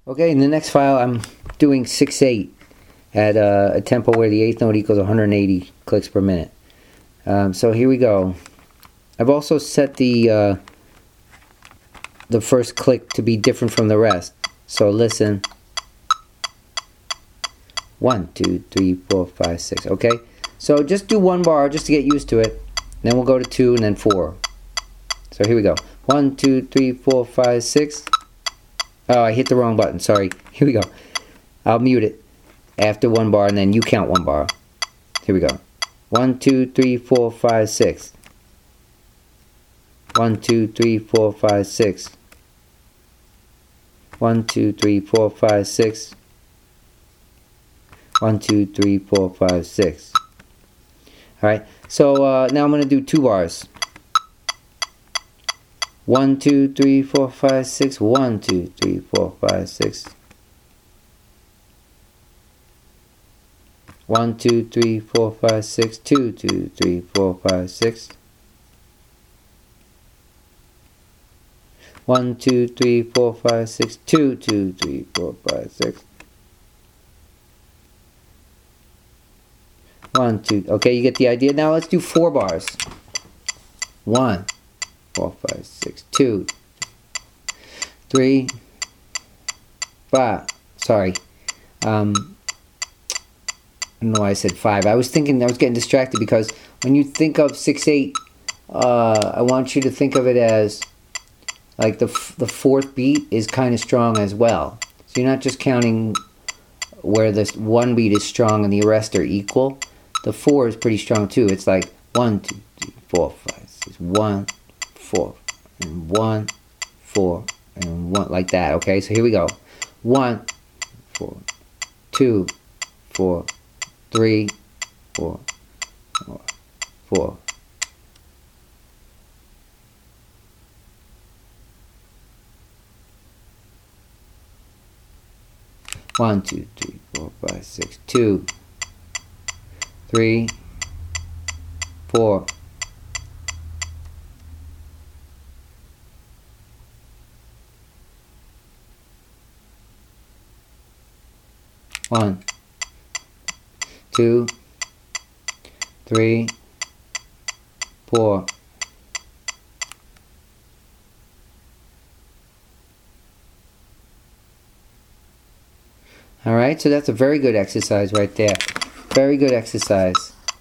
Okay, in the next file I'm doing 6/8 at a tempo where the eighth note equals 180 clicks per minute. So here we go. I've also set the first click to be different from the rest. So listen. 1, 2, 3, 4, 5, 6. Okay, so just do one bar just to get used to it. Then we'll go to 2 and then 4. So here we go. 1, 2, 3, 4, 5, 6. Oh, I hit the wrong button. Sorry. Here we go. I'll mute it after one bar, and then you count one bar. Here we go. 1, 2, 3, 4, 5, 6. 1, 2, 3, 4, 5, 6. 1, 2, 3, 4, 5, 6. 1, 2, 3, 4, 5, 6. Alright, so now I'm going to do 2 bars. 1, 2, 3, 4, 5, 6. 1, 2, 3, 4, 5, 6. 1, 2, 3, 4, 5, 6. 2, 2, 3, 4, 5, 6. 1, 2, 3, 4, 5, 6. 2, 2, 3, 4, 5, 6. 1, 2. Okay, you get the idea. Now let's do 4 bars. 1, 4, 5, 6. 2, 3, 5. Sorry. I don't know why I said 5. I was getting distracted because when you think of 6/8, I want you to think of it as like the fourth beat is kind of strong as well. So you're not just counting where this one beat is strong and the rest are equal. The 4 is pretty strong too. It's like 1, 2, 3, 4, 5, 6. 1, 4, and 1, 4, and 1, like that. Okay, so here we go. 1, 4, 2, 4, 3, 4, 4, 4. One, 2, 3, 4, 5, 6. 2, 3, 4. 1, 2, 3, 4. Alright, so that's a very good exercise right there. Very good exercise.